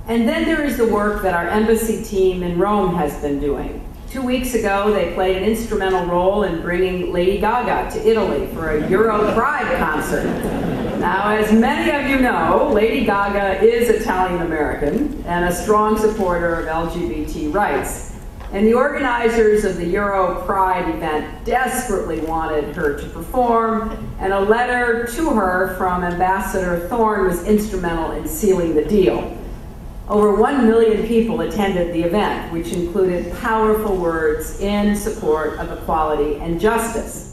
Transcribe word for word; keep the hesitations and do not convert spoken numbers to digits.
And then there is the work that our embassy team in Rome has been doing. Two weeks ago, they played an instrumental role in bringing Lady Gaga to Italy for a Euro Pride concert. Now, as many of you know, Lady Gaga is Italian-American and a strong supporter of L G B T rights. And the organizers of the Euro Pride event desperately wanted her to perform, and a letter to her from Ambassador Thorne was instrumental in sealing the deal. Over one million people attended the event, which included powerful words in support of equality and justice.